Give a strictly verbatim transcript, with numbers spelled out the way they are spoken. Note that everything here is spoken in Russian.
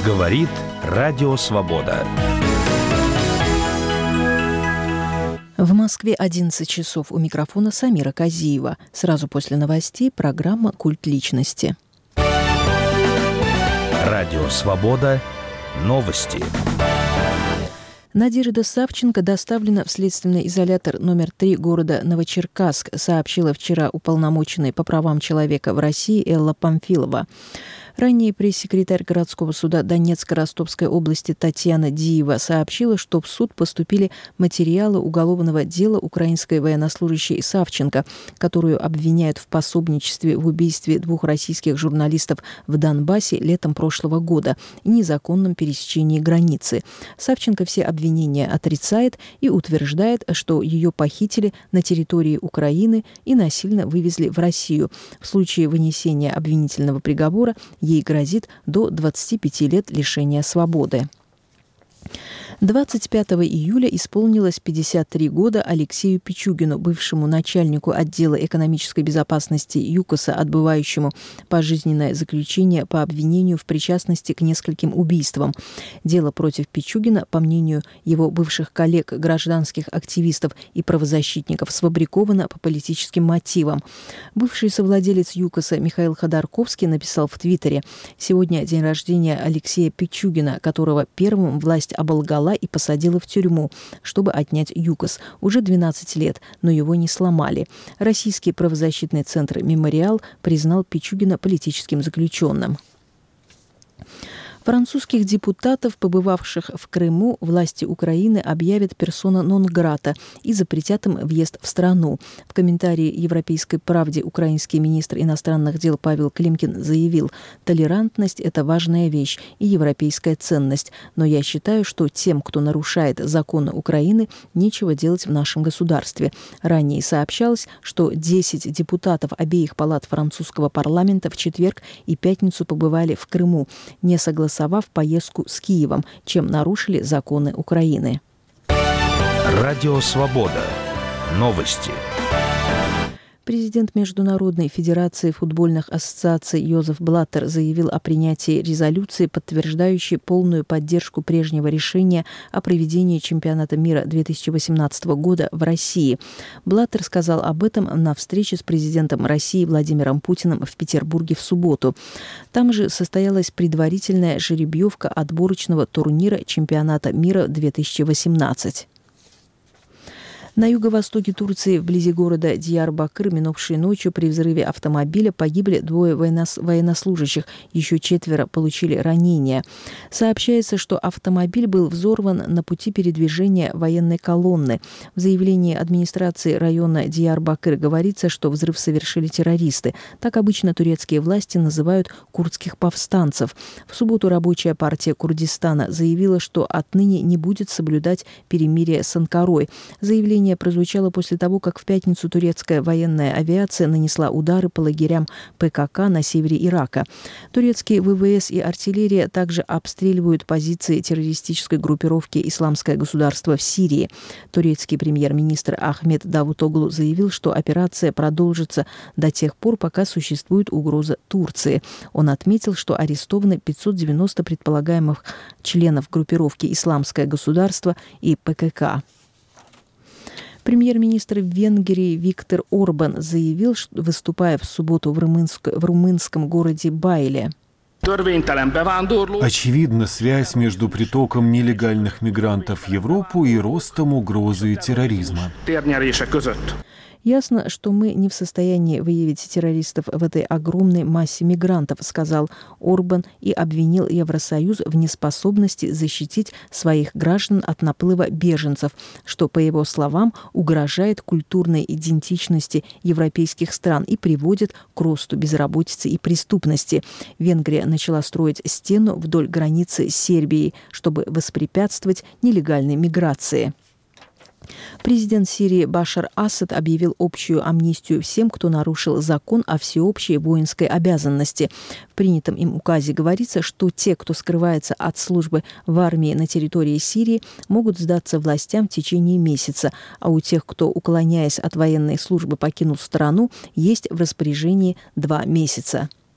Говорит Радио Свобода. В Москве одиннадцать часов. У микрофона Самира Казиева. Сразу после новостей программа «Культ личности». Радио Свобода. Новости. Надежда Савченко доставлена в следственный изолятор номер три города Новочеркасск, сообщила вчера уполномоченная по правам человека в России Элла Памфилова. Ранее пресс-секретарь городского суда Донецко-Ростовской области Татьяна Диева сообщила, что в суд поступили материалы уголовного дела украинской военнослужащей Савченко, которую обвиняют в пособничестве в убийстве двух российских журналистов в Донбассе летом прошлого года и незаконном пересечении границы. Савченко все обвинения отрицает и утверждает, что ее похитили на территории Украины и насильно вывезли в Россию. В случае вынесения обвинительного приговора ей грозит до двадцати пяти лет лишения свободы. двадцать пятого июля исполнилось пятьдесят три года Алексею Пичугину, бывшему начальнику отдела экономической безопасности ЮКОСа, отбывающему пожизненное заключение по обвинению в причастности к нескольким убийствам. Дело против Пичугина, по мнению его бывших коллег, гражданских активистов и правозащитников, сфабриковано по политическим мотивам. Бывший совладелец ЮКОСа Михаил Ходорковский написал в Твиттере: «Сегодня день рождения Алексея Пичугина, которого первым власть оболгала и посадила в тюрьму, чтобы отнять ЮКОС. Уже двенадцать лет, но его не сломали. Российский правозащитный центр «Мемориал» признал Пичугина политическим заключенным». Французских депутатов, побывавших в Крыму, власти Украины объявят персона нон-грата и запретят им въезд в страну. В комментарии «Европейской правде» украинский министр иностранных дел Павел Климкин заявил: «Толерантность – это важная вещь и европейская ценность, но я считаю, что тем, кто нарушает законы Украины, нечего делать в нашем государстве». Ранее сообщалось, что десять депутатов обеих палат французского парламента в четверг и пятницу побывали в Крыму, не согласовав поездку с Киевом, чем нарушили законы Украины. Радио Свобода. Новости. Президент Международной федерации футбольных ассоциаций Йозеф Блаттер заявил о принятии резолюции, подтверждающей полную поддержку прежнего решения о проведении чемпионата мира две тысячи восемнадцатого года в России. Блаттер сказал об этом на встрече с президентом России Владимиром Путиным в Петербурге в субботу. Там же состоялась предварительная жеребьевка отборочного турнира чемпионата мира две тысячи восемнадцать. На юго-востоке Турции, вблизи города Диярбакыр, минувшей ночью при взрыве автомобиля погибли двое военнослужащих, еще четверо получили ранения. Сообщается, что автомобиль был взорван на пути передвижения военной колонны. В заявлении администрации района Диярбакыр говорится, что взрыв совершили террористы. Так обычно турецкие власти называют курдских повстанцев. В субботу рабочая партия Курдистана заявила, что отныне не будет соблюдать перемирие с Анкарой. Заявление прозвучало после того, как в пятницу турецкая военная авиация нанесла удары по лагерям ПКК на севере Ирака. Турецкие ВВС и артиллерия также обстреливают позиции террористической группировки «Исламское государство» в Сирии. Турецкий премьер-министр Ахмед Давутоглу заявил, что операция продолжится до тех пор, пока существует угроза Турции. Он отметил, что арестованы пятьсот девяносто предполагаемых членов группировки «Исламское государство» и ПКК. Премьер-министр Венгрии Виктор Орбан заявил, что, выступая в субботу в, румынск... в румынском городе Байле: очевидна связь между притоком нелегальных мигрантов в Европу и ростом угрозы терроризма. «Ясно, что мы не в состоянии выявить террористов в этой огромной массе мигрантов», сказал Орбан и обвинил Евросоюз в неспособности защитить своих граждан от наплыва беженцев, что, по его словам, угрожает культурной идентичности европейских стран и приводит к росту безработицы и преступности. Венгрия начала строить стену вдоль границы с Сербией, чтобы воспрепятствовать нелегальной миграции. Президент Сирии Башар Асад объявил общую амнистию всем, кто нарушил закон о всеобщей воинской обязанности. В принятом им указе говорится, что те, кто скрывается от службы в армии на территории Сирии, могут сдаться властям в течение месяца, а у тех, кто, уклоняясь от военной службы, покинул страну, есть в распоряжении два месяца.